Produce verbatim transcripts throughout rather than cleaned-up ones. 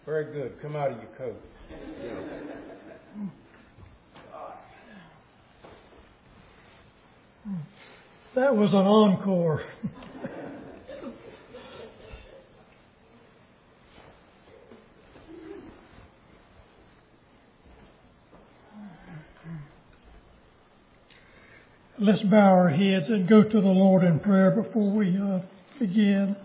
Very good. Come out of your coat. That was an encore. Let's bow our heads and go to the Lord in prayer before we uh, begin.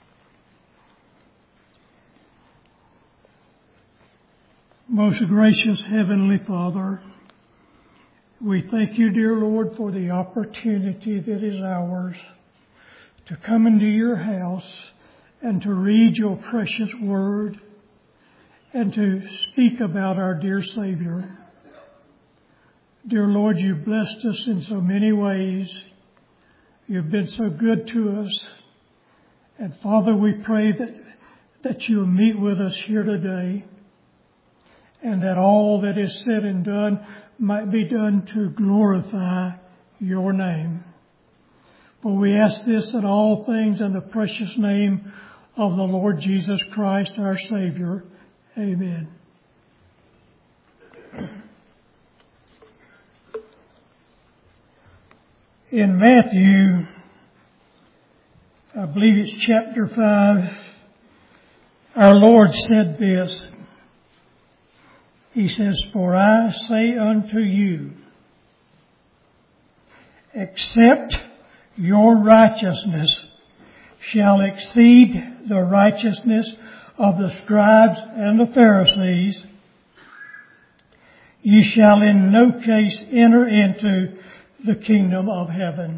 Most gracious Heavenly Father, we thank you, dear Lord, for the opportunity that is ours to come into your house and to read your precious word and to speak about our dear Savior. Dear Lord, you've blessed us in so many ways. You've been so good to us. And Father, we pray that, that you'll meet with us here today and that all that is said and done might be done to glorify your name. For we ask this in all things in the precious name of the Lord Jesus Christ, our Savior. Amen. In Matthew, I believe it's chapter five, our Lord said this. He says, "For I say unto you, except your righteousness shall exceed the righteousness of the scribes and the Pharisees, ye shall in no case enter into the kingdom of heaven."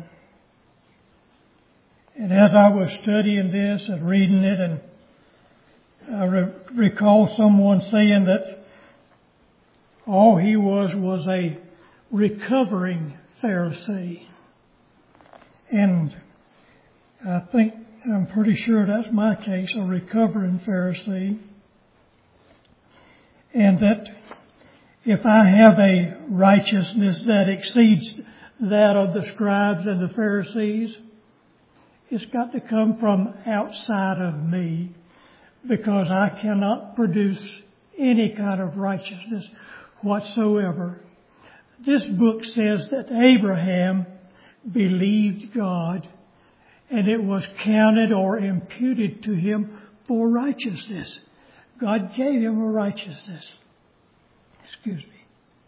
And as I was studying this and reading it, and I re- recall someone saying that all he was was a recovering Pharisee. And I think, I'm pretty sure that's my case, a recovering Pharisee. And that if I have a righteousness that exceeds that of the scribes and the Pharisees, it's got to come from outside of me, because I cannot produce any kind of righteousness whatsoever. This book says that Abraham believed God, and it was counted or imputed to him for righteousness. God gave him a righteousness. Excuse me.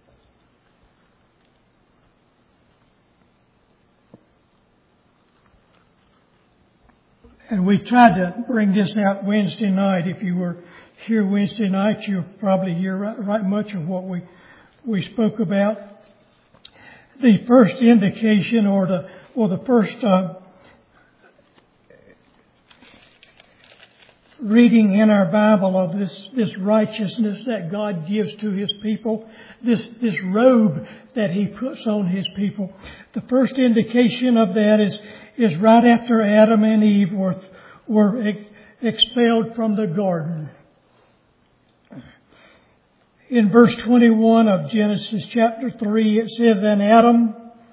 And we tried to bring this out Wednesday night. If you were here Wednesday night, you'll probably hear right, right much of what we we spoke about. The first indication, or the or the first uh, reading in our Bible of this this righteousness that God gives to His people, this this robe that He puts on His people. The first indication of that is is right after Adam and Eve were were ex- expelled from the garden. In verse twenty-one of Genesis chapter three, it says, "And Adam,"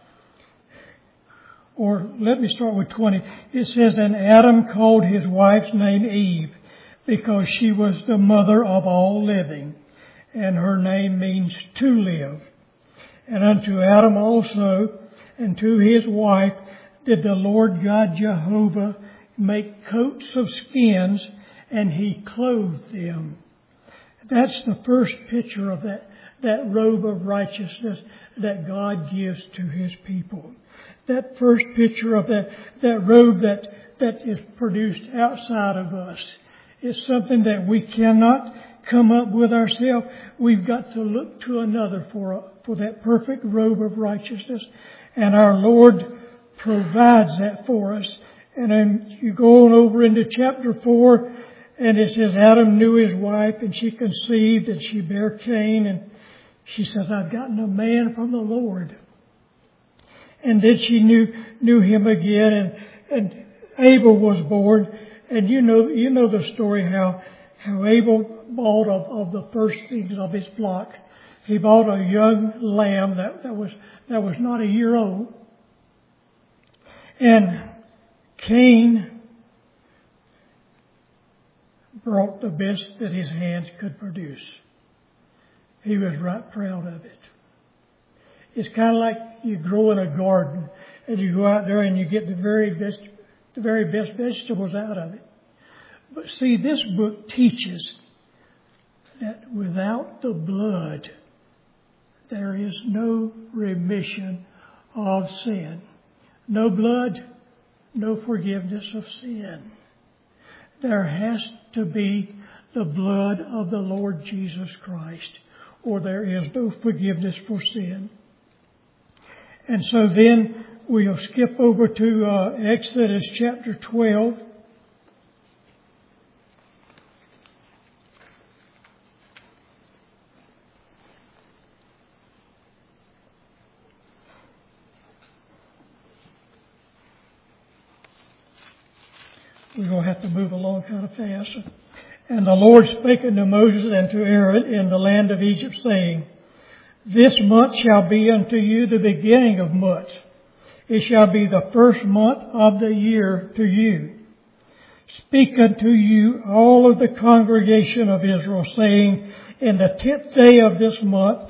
or let me start with twenty. It says, "And Adam called his wife's name Eve, because she was the mother of all living, and her name means to live. And unto Adam also, and to his wife, did the Lord God Jehovah make coats of skins, and He clothed them." That's the first picture of that, that robe of righteousness that God gives to His people. That first picture of that, that robe that, that is produced outside of us is something that we cannot come up with ourselves. We've got to look to another for, a, for that perfect robe of righteousness. And our Lord provides that for us. And then you go on over into chapter four, and it says, "Adam knew his wife, and she conceived, and she bare Cain, and she says, I've gotten a man from the Lord." And then she knew knew him again, and, and Abel was born. And you know you know the story how how Abel bought of, of the firstlings of his flock. He bought a young lamb that, that was that was not a year old. And Cain brought the best that his hands could produce. He was right proud of it. It's kind of like you grow in a garden and you go out there and you get the very best, the very best vegetables out of it. But see, this book teaches that without the blood, there is no remission of sin. No blood, no forgiveness of sin. There has to be the blood of the Lord Jesus Christ, or there is no forgiveness for sin. And so then we'll skip over to uh, Exodus chapter twelve. We're going to have to move along kind of fast. And the Lord spake unto Moses and to Aaron in the land of Egypt, saying, This month shall be unto you the beginning of months. It shall be the first month of the year to you. Speak unto you all of the congregation of Israel, saying, In the tenth day of this month,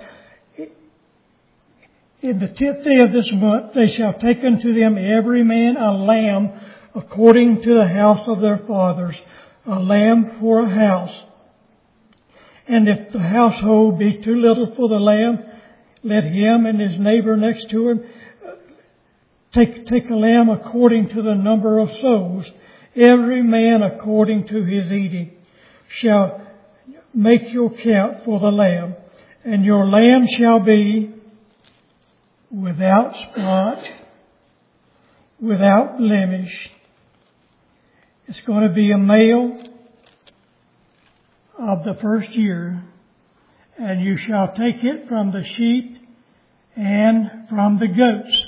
in the tenth day of this month, they shall take unto them every man a lamb according to the house of their fathers, a lamb for a house. And if the household be too little for the lamb, let him and his neighbor next to him take, take a lamb according to the number of souls. Every man according to his eating shall make your count for the lamb. And your lamb shall be without spot, without blemish. It's going to be a male of the first year, and you shall take it from the sheep and from the goats.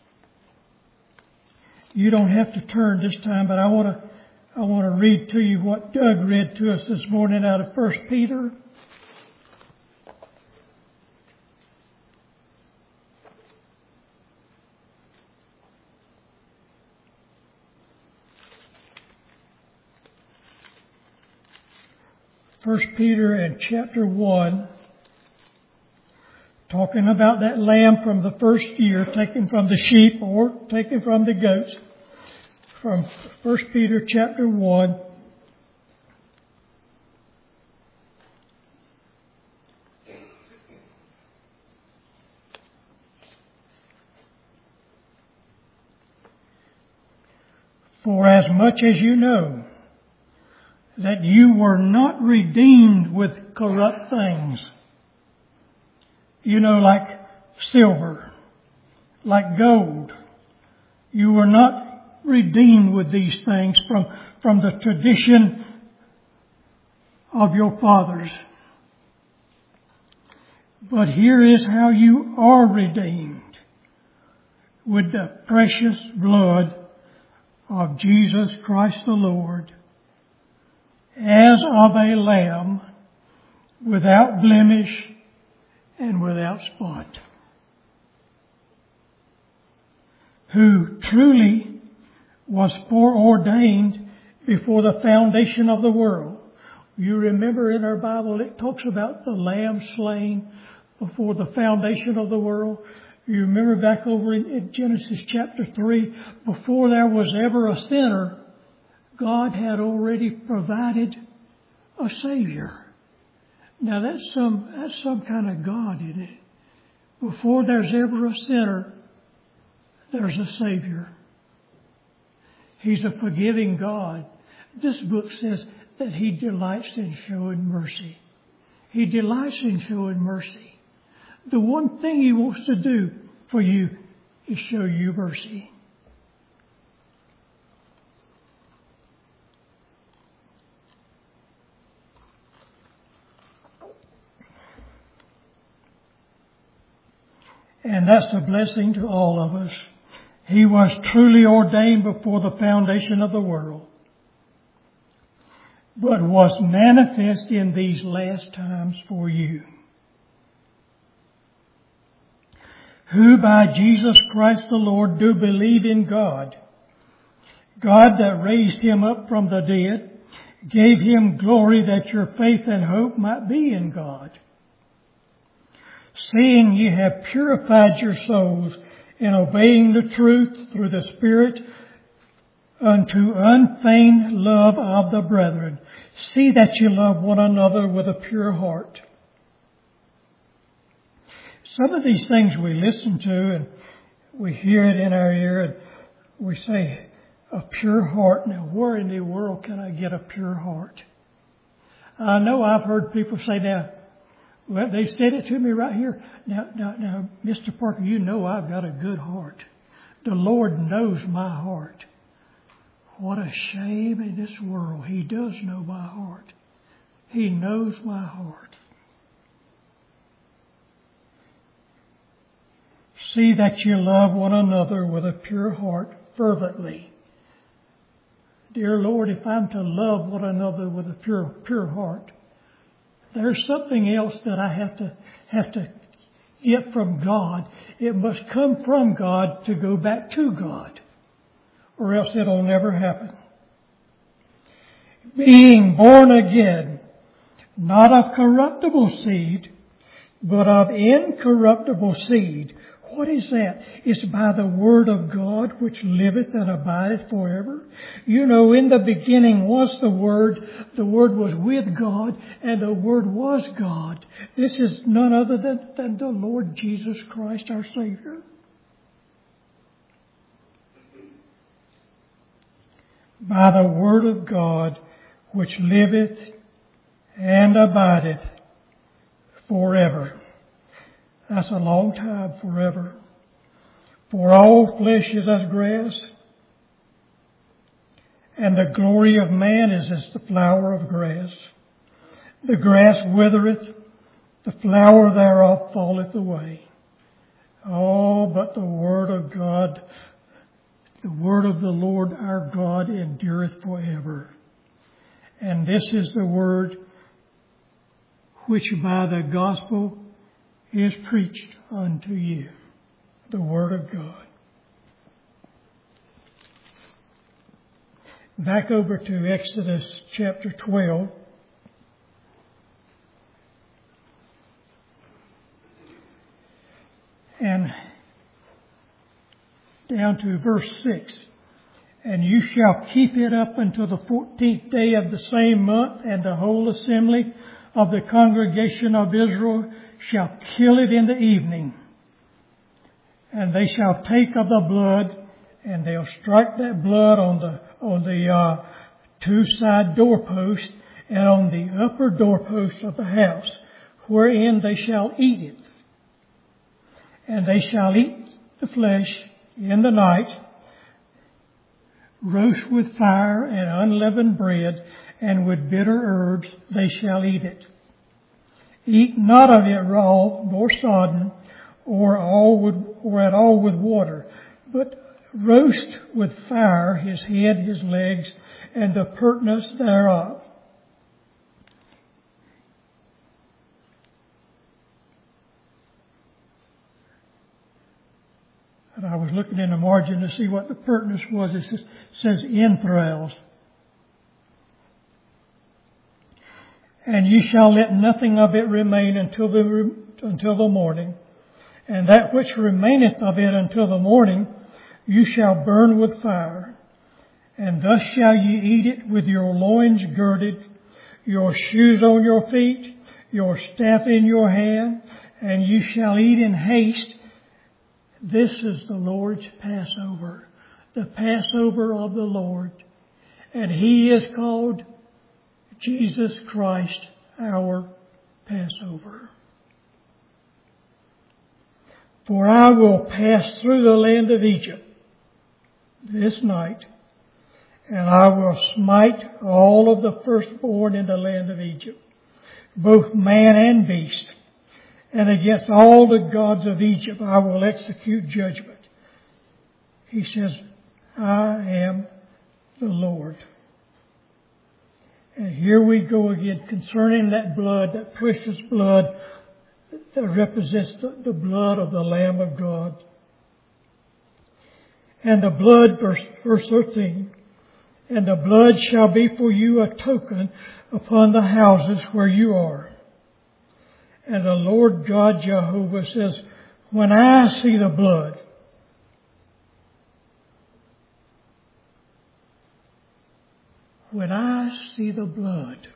You don't have to turn this time, but I want to I want to read to you what Doug read to us this morning out of First Peter. First Peter in chapter one, talking about that lamb from the first year, taken from the sheep or taken from the goats. From First Peter chapter one. For as much as you know that you were not redeemed with corrupt things, you know, like silver, like gold. You were not redeemed with these things from, from the tradition of your fathers. But here is how you are redeemed: with the precious blood of Jesus Christ the Lord, as of a lamb, without blemish and without spot, who truly was foreordained before the foundation of the world. You remember in our Bible it talks about the lamb slain before the foundation of the world. You remember back over in, in Genesis chapter three, before there was ever a sinner, God had already provided a Savior. Now that's some, that's some kind of God in it. Before there's ever a sinner, there's a Savior. He's a forgiving God. This book says that He delights in showing mercy. He delights in showing mercy. The one thing He wants to do for you is show you mercy. And that's a blessing to all of us. He was truly ordained before the foundation of the world, but was manifest in these last times for you, who by Jesus Christ the Lord do believe in God, God that raised Him up from the dead gave him glory that your faith and hope might be in God. Seeing ye have purified your souls in obeying the truth through the Spirit unto unfeigned love of the brethren. See that you love one another with a pure heart. Some of these things we listen to and we hear it in our ear and we say, a pure heart. Now, where in the world can I get a pure heart? I know I've heard people say, now, well, they said it to me right here. Now, now, now, Mister Parker, you know I've got a good heart. The Lord knows my heart. What a shame in this world. He does know my heart. He knows my heart. See that you love one another with a pure heart fervently. Dear Lord, if I'm to love one another with a pure, pure heart, there's something else that I have to, have to get from God. It must come from God to go back to God, or else it'll never happen. Being born again, not of corruptible seed, but of incorruptible seed. What is that? It's by the Word of God which liveth and abideth forever. You know, in the beginning was the Word. The Word was with God, and the Word was God. This is none other than, than the Lord Jesus Christ, our Savior. By the Word of God which liveth and abideth forever. That's a long time, forever. For all flesh is as grass, and the glory of man is as the flower of grass. The grass withereth, the flower thereof falleth away. Oh, but the word of God, the word of the Lord our God endureth forever. And this is the word which by the gospel is preached unto you, the Word of God. Back over to Exodus chapter twelve. And down to verse six. And you shall keep it up until the fourteenth day of the same month, and the whole assembly of the congregation of Israel shall kill it in the evening. And they shall take of the blood, and they'll strike that blood on the on the uh, two side doorposts and on the upper doorposts of the house, wherein they shall eat it. And they shall eat the flesh in the night, roast with fire and unleavened bread, and with bitter herbs they shall eat it. Eat not of it raw, nor sodden, or all with, or at all with water, but roast with fire his head, his legs, and the purtenance thereof. And I was looking in the margin to see what the purtenance was. It says, says entrails. And ye shall let nothing of it remain until the until the morning. And that which remaineth of it until the morning, you shall burn with fire. And thus shall ye eat it with your loins girded, your shoes on your feet, your staff in your hand, and you shall eat in haste. This is the Lord's Passover, the Passover of the Lord. And He is called Jesus Christ, our Passover. For I will pass through the land of Egypt this night, and I will smite all of the firstborn in the land of Egypt, both man and beast. And against all the gods of Egypt I will execute judgment. He says, I am the Lord. And here we go again concerning that blood, that precious blood that represents the, the blood of the Lamb of God. And the blood, verse, verse thirteen, and the blood shall be for you a token upon the houses where you are. And the Lord God Jehovah says, when I see the blood, when I see the blood,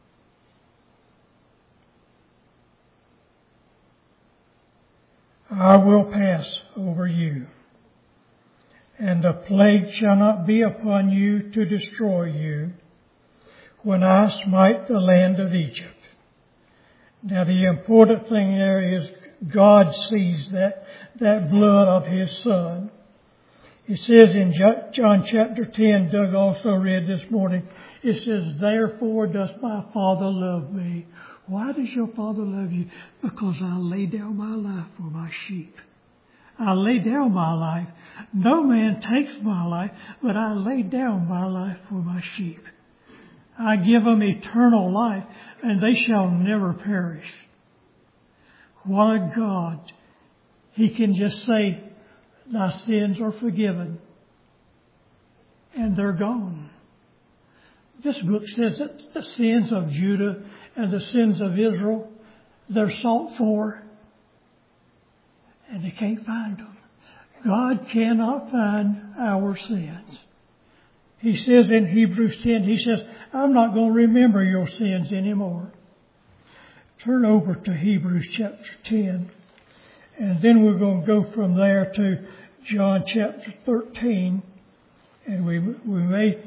I will pass over you, and the plague shall not be upon you to destroy you when I smite the land of Egypt. Now the important thing there is God sees that, that blood of His Son. It says in John chapter ten, Doug also read this morning, it says, therefore does my Father love me. Why does your Father love you? Because I lay down my life for my sheep. I lay down my life. No man takes my life, but I lay down my life for my sheep. I give them eternal life, and they shall never perish. What a God. He can just say, thy sins are forgiven, and they're gone. This book says that the sins of Judah and the sins of Israel, they're sought for, and they can't find them. God cannot find our sins. He says in Hebrews ten, He says, I'm not going to remember your sins anymore. Turn over to Hebrews chapter ten, and then we're going to go from there to John chapter thirteen, and we we may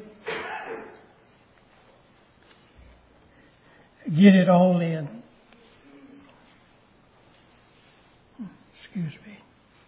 get it all in. Excuse me.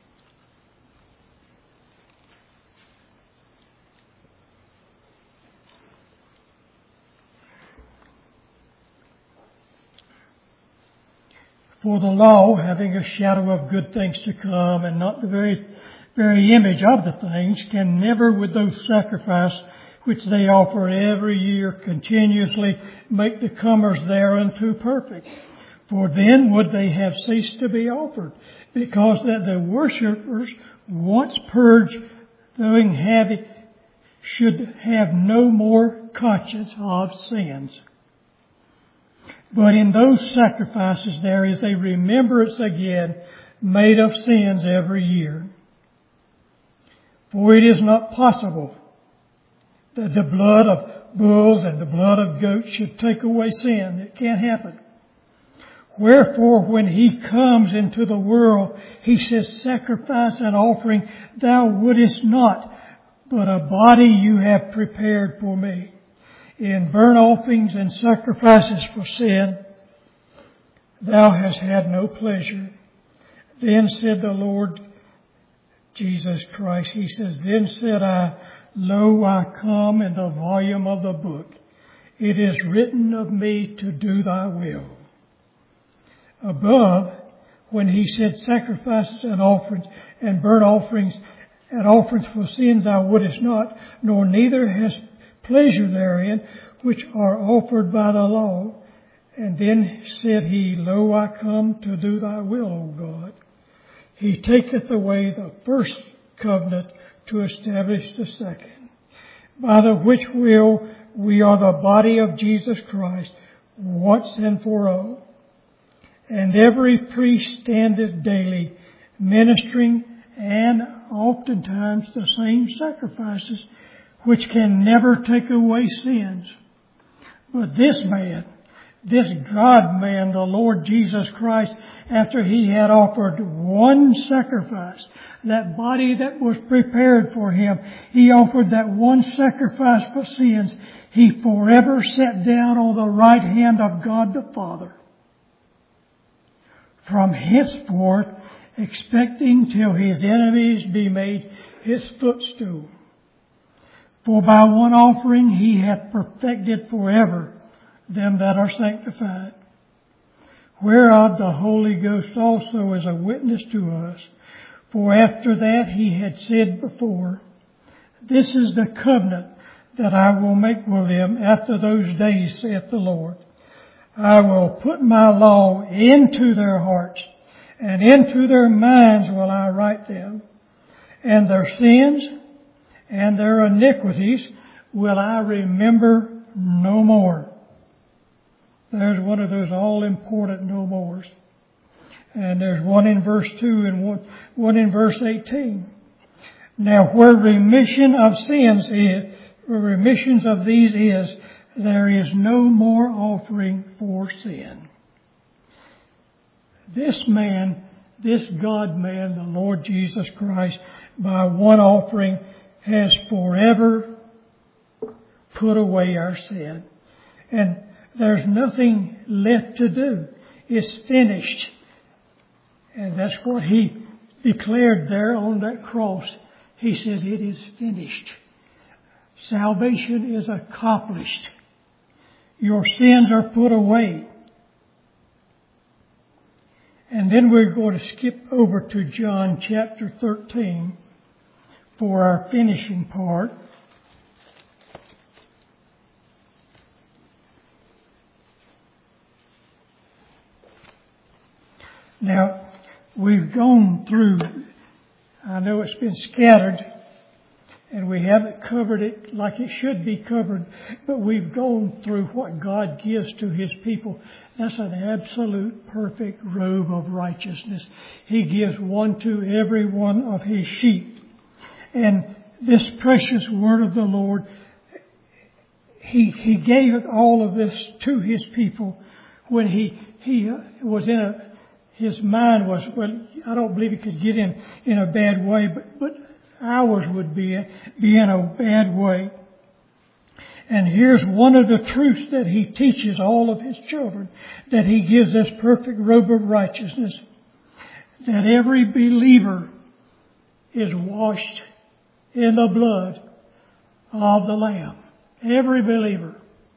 For the law, having a shadow of good things to come, and not the very, very image of the things, can never with those sacrifices which they offer every year continuously make the comers thereunto perfect. For then would they have ceased to be offered, because that the worshippers, once purged, though having, should have no more conscience of sins. But in those sacrifices there is a remembrance again made of sins every year. For it is not possible that the blood of bulls and the blood of goats should take away sin. It can't happen. Wherefore, when He comes into the world, He says, sacrifice and offering thou wouldest not, but a body you have prepared for me. In burnt offerings and sacrifices for sin, thou hast had no pleasure. Then said the Lord Jesus Christ, He says, then said I, lo, I come in the volume of the book. It is written of me to do thy will. Above, when He said sacrifices and offerings and burnt offerings and offerings for sins thou wouldest not, nor neither hast pleasure therein, which are offered by the law. And then said He, lo, I come to do thy will, O God. He taketh away the first covenant to establish the second, by the which will we are the body of Jesus Christ, once and for all. And every priest standeth daily, ministering, and oftentimes the same sacrifices, which can never take away sins. But this man, this God-man, the Lord Jesus Christ, after He had offered one sacrifice, that body that was prepared for Him, He offered that one sacrifice for sins. He forever sat down on the right hand of God the Father. From henceforth, expecting till His enemies be made His footstool. For by one offering He hath perfected forever them that are sanctified. Whereof the Holy Ghost also is a witness to us. For after that He had said before, this is the covenant that I will make with them after those days, saith the Lord. I will put my law into their hearts, and into their minds will I write them. And their sins and their iniquities will I remember no more. There's one of those all-important no mores. And there's one in verse two and one, one in verse eighteen. Now where remission of sins is, where remissions of these is, there is no more offering for sin. This man, this God-man, the Lord Jesus Christ, by one offering has forever put away our sin. And there's nothing left to do. It's finished. And that's what He declared there on that cross. He said, it is finished. Salvation is accomplished. Your sins are put away. And then we're going to skip over to John chapter thirteen for our finishing part. Now, we've gone through, I know it's been scattered, and we haven't covered it like it should be covered, but we've gone through what God gives to His people. That's an absolute perfect robe of righteousness. He gives one to every one of His sheep. And this precious word of the Lord, He, He gave all of this to His people when He, He was in a, His mind was, well, I don't believe He could get in, in a bad way, but, but ours would be, be in a bad way. And here's one of the truths that He teaches all of His children, that He gives this perfect robe of righteousness, that every believer is washed in the blood of the Lamb. Every believer.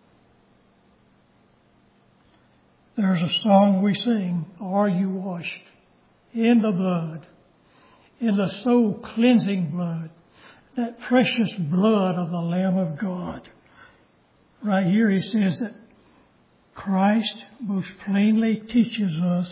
There's a song we sing, Are You Washed in the Blood, in the soul cleansing blood, that precious blood of the Lamb of God. Right here he says that Christ most plainly teaches us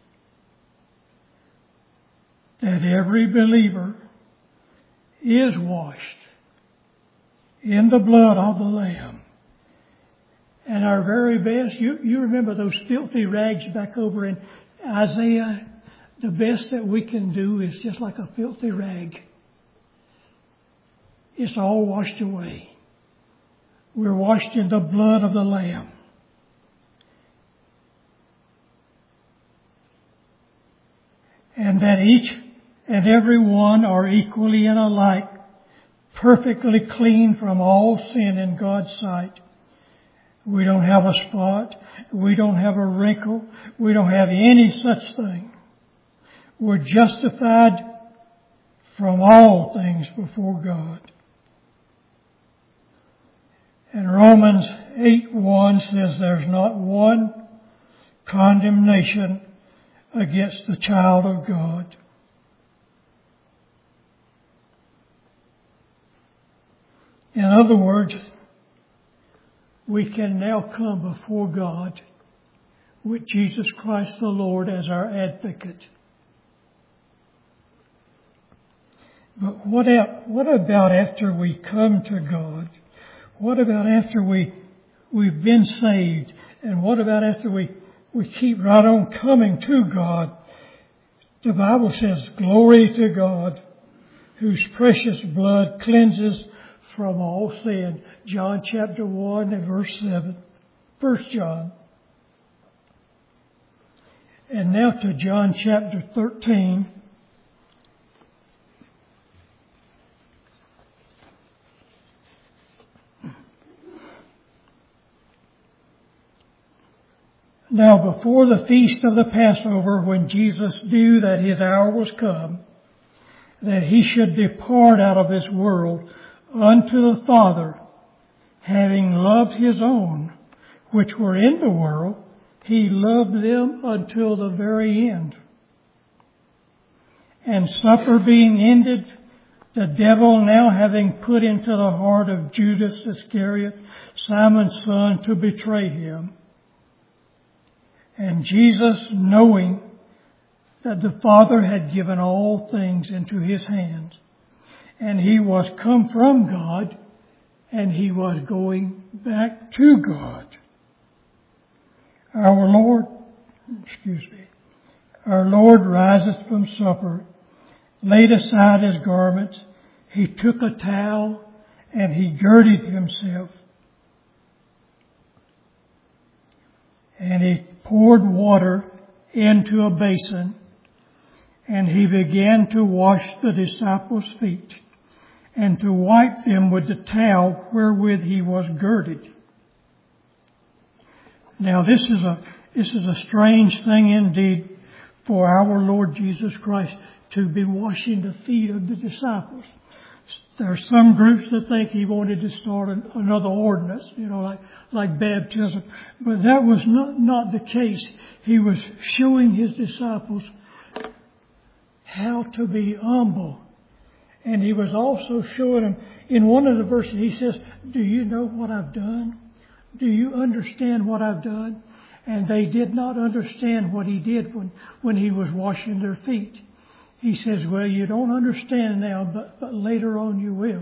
that every believer is washed in the blood of the Lamb. And our very best, you, you remember those filthy rags back over in Isaiah? The best that we can do is just like a filthy rag. It's all washed away. We're washed in the blood of the Lamb. And that each and every one are equally and alike, perfectly clean from all sin in God's sight. We don't have a spot. We don't have a wrinkle. We don't have any such thing. We're justified from all things before God. And Romans eight one says there's not one condemnation against the child of God. In other words, we can now come before God with Jesus Christ the Lord as our advocate. But what, what about after we come to God? What about after we, we've been saved? And what about after we, we keep right on coming to God? The Bible says, glory to God, whose precious blood cleanses from all sin. John chapter one and verse seven. First John. And now to John chapter thirteen. Now before the feast of the Passover, when Jesus knew that His hour was come, that He should depart out of this world unto the Father, having loved His own, which were in the world, He loved them until the very end. And supper being ended, the devil now having put into the heart of Judas Iscariot, Simon's son, to betray Him. And Jesus, knowing that the Father had given all things into His hands, and He was come from God and he was going back to God. Our Lord, excuse me, our Lord riseth from supper, laid aside his garments, he took a towel, and he girded himself. And he poured water into a basin, and he began to wash the disciples' feet, and to wipe them with the towel wherewith he was girded. Now this is a, this is a strange thing indeed for our Lord Jesus Christ to be washing the feet of the disciples. There are some groups that think he wanted to start an, another ordinance, you know, like, like baptism. But that was not, not the case. He was showing his disciples how to be humble. And he was also showing them, in one of the verses, he says, do you know what I've done? Do you understand what I've done? And they did not understand what he did when, when he was washing their feet. He says, well, you don't understand now, but, but later on you will.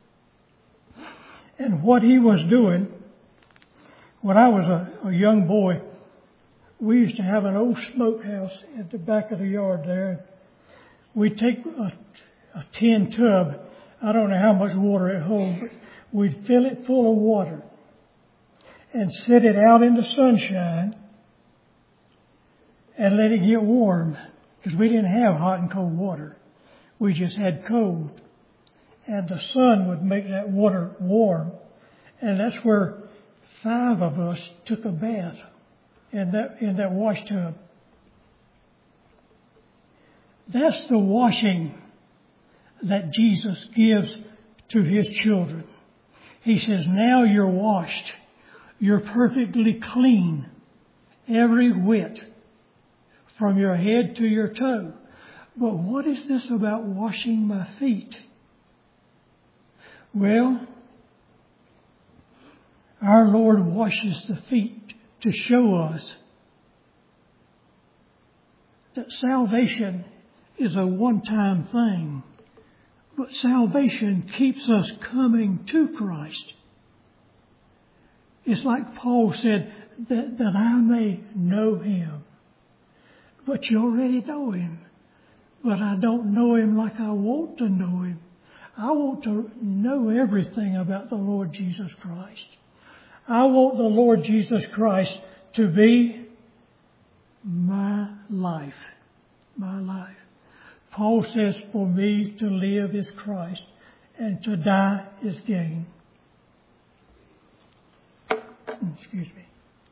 And what he was doing, when I was a, a young boy, we used to have an old smokehouse at the back of the yard there. We'd take a, a tin tub. I don't know how much water it holds, but we'd fill it full of water and set it out in the sunshine and let it get warm. Because we didn't have hot and cold water. We just had cold. And the sun would make that water warm. And that's where five of us took a bath in that, in that wash tub. That's the washing that Jesus gives to his children. He says, now you're washed. You're perfectly clean. Every whit. From your head to your toe. But what is this about washing my feet? Well, our Lord washes the feet to show us that salvation is a one-time thing. But salvation keeps us coming to Christ. It's like Paul said, that, that I may know him. But you already know him. But I don't know him like I want to know him. I want to know everything about the Lord Jesus Christ. I want the Lord Jesus Christ to be my life. My life. Paul says, for me to live is Christ, and to die is gain. Excuse me.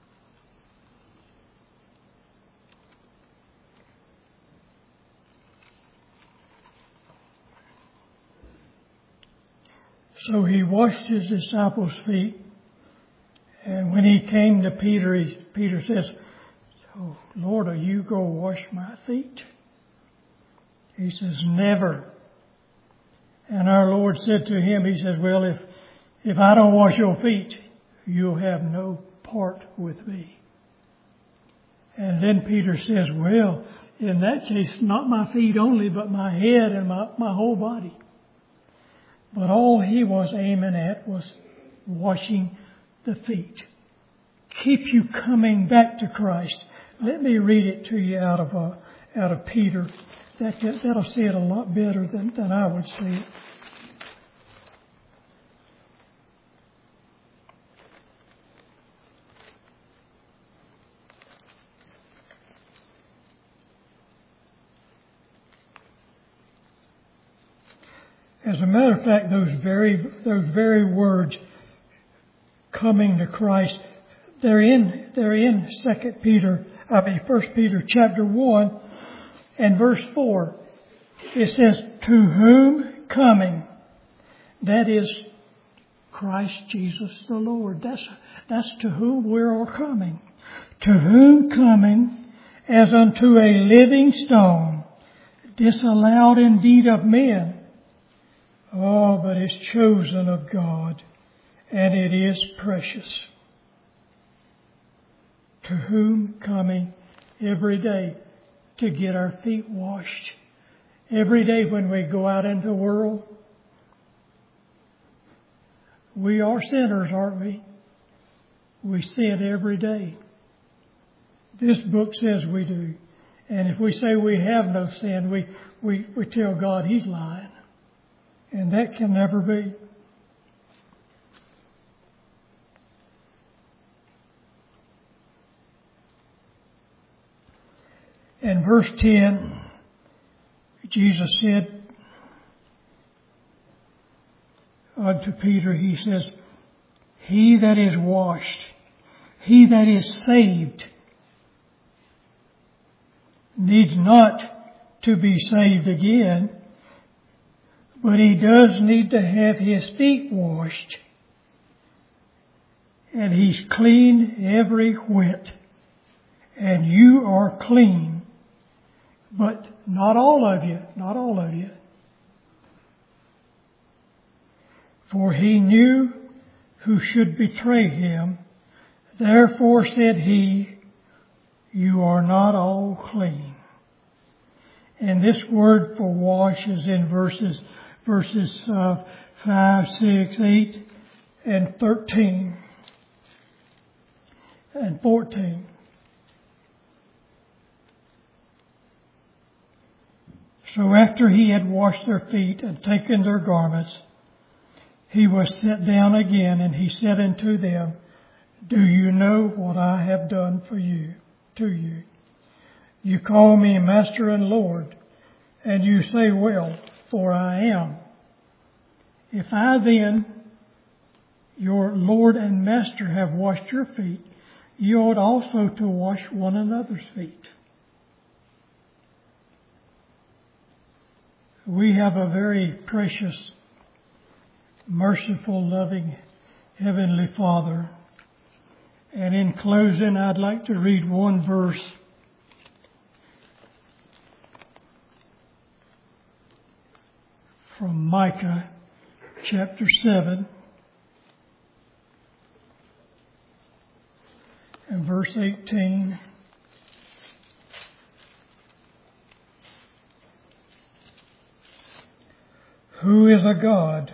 So he washed his disciples' feet. And when he came to Peter, he, Peter says, oh, Lord, are you going to wash my feet? He says, never. And our Lord said to him, he says, well, if, if I don't wash your feet, you'll have no part with me. And then Peter says, well, in that case, not my feet only, but my head and my, my whole body. But all he was aiming at was washing the feet. Keep you coming back to Christ. Let me read it to you out of uh, out of Peter. That, that'll say it a lot better than, than I would say it. As a matter of fact, those very those very words, coming to Christ, they're in they're in Second Peter, I mean First Peter chapter one and verse four. It says, "To whom coming," that is Christ Jesus the Lord. That's that's to whom we're all coming. "To whom coming, as unto a living stone, disallowed indeed of men." Oh, but it's chosen of God, and it is precious. To whom coming every day to get our feet washed. Every day when we go out into the world, We are sinners, aren't we? We sin every day. This book says we do. And if we say we have no sin, we, we, we tell God He's lying. And that can never be. In verse ten, Jesus said unto Peter, He says, he that is washed, he that is saved, needs not to be saved again, but he does need to have his feet washed. And he's clean every whit. And you are clean. But not all of you, not all of you. For he knew who should betray him. Therefore said he, you are not all clean. And this word for wash is in verses, verses uh, five, six, eight, and thirteen, and fourteen. So after he had washed their feet and taken their garments, he was set down again, and he said unto them, do you know what I have done for you, to you? You call me Master and Lord, and you say, well, for I am. If I then, your Lord and Master, have washed your feet, you ought also to wash one another's feet. We have a very precious, merciful, loving Heavenly Father. And in closing, I'd like to read one verse from Micah chapter seven and verse eighteen. Who is a God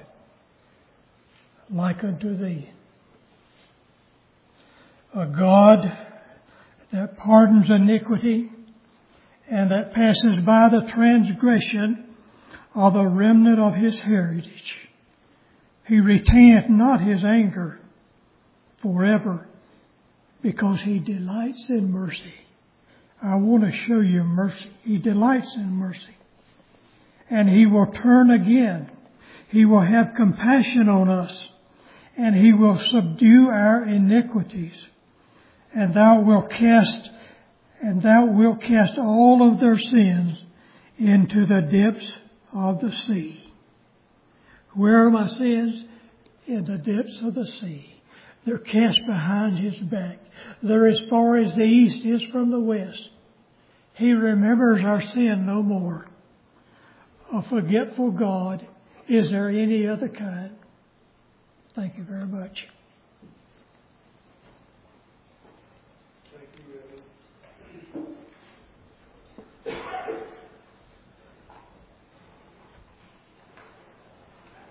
like unto thee? A God that pardons iniquity and that passes by the transgression of the remnant of his heritage. He retaineth not his anger forever, because he delights in mercy. I want to show you mercy. He delights in mercy. And he will turn again. He will have compassion on us, and he will subdue our iniquities. And thou wilt cast, and thou wilt cast all of their sins into the depths of the sea. Where are my sins? In the depths of the sea. They're cast behind his back. They're as far as the east is from the west. He remembers our sin no more. A forgetful God, is there any other kind? Thank you very much. Thank you, Reverend.